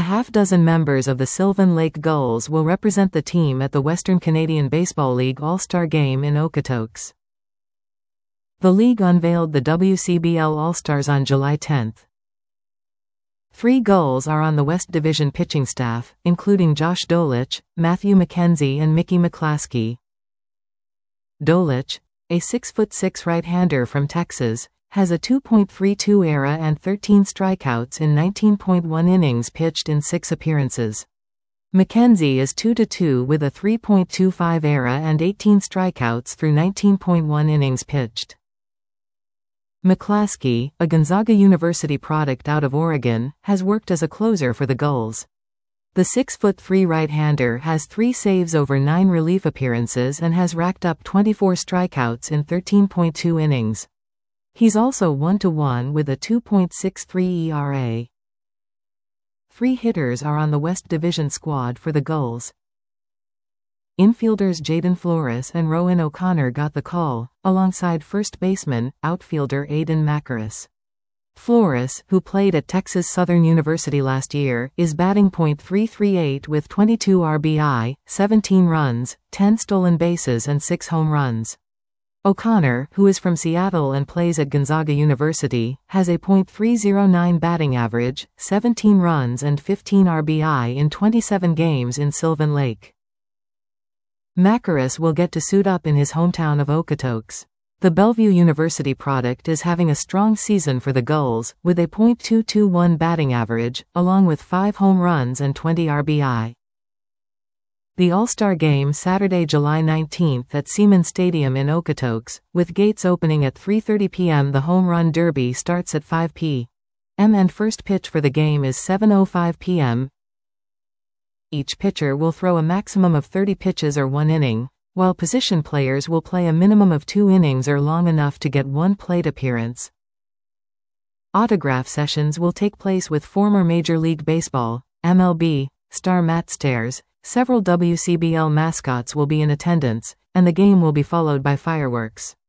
half-dozen members of the Sylvan Lake Gulls will represent the team at the Western Canadian Baseball League All-Star Game in Okotoks. The league unveiled the WCBL All-Stars on July 10. 3 Gulls are on the West Division pitching staff, including Josh Dolich, Matthew McKenzie and Mickey McClaskey. Dolich, a 6'6" right-hander from Texas, has a 2.32 ERA and 13 strikeouts in 19.1 innings pitched in 6 appearances. McKenzie is 2-2 with a 3.25 ERA and 18 strikeouts through 19.1 innings pitched. McClaskey, a Gonzaga University product out of Oregon, has worked as a closer for the Gulls. The 6'3" right-hander has 3 saves over 9 relief appearances and has racked up 24 strikeouts in 13.2 innings. He's also 1-1 with a 2.63 ERA. 3 hitters are on the West Division squad for the Gulls. Infielders Jaden Flores and Rowan O'Connor got the call, alongside first baseman, outfielder Aiden Macaris. Flores, who played at Texas Southern University last year, is batting .338 with 22 RBI, 17 runs, 10 stolen bases and 6 home runs. O'Connor, who is from Seattle and plays at Gonzaga University, has a .309 batting average, 17 runs and 15 RBI in 27 games in Sylvan Lake. Macaris will get to suit up in his hometown of Okotoks. The Bellevue University product is having a strong season for the Gulls, with a .221 batting average, along with 5 home runs and 20 RBI. The All-Star Game Saturday, July 19 at Seaman Stadium in Okotoks, with gates opening at 3:30 p.m. The Home Run Derby starts at 5 p.m. and first pitch for the game is 7:05 p.m. Each pitcher will throw a maximum of 30 pitches or 1 inning, while position players will play a minimum of 2 innings or long enough to get 1 plate appearance. Autograph sessions will take place with former Major League Baseball, MLB, star Matt Stairs. Several WCBL mascots will be in attendance, and the game will be followed by fireworks.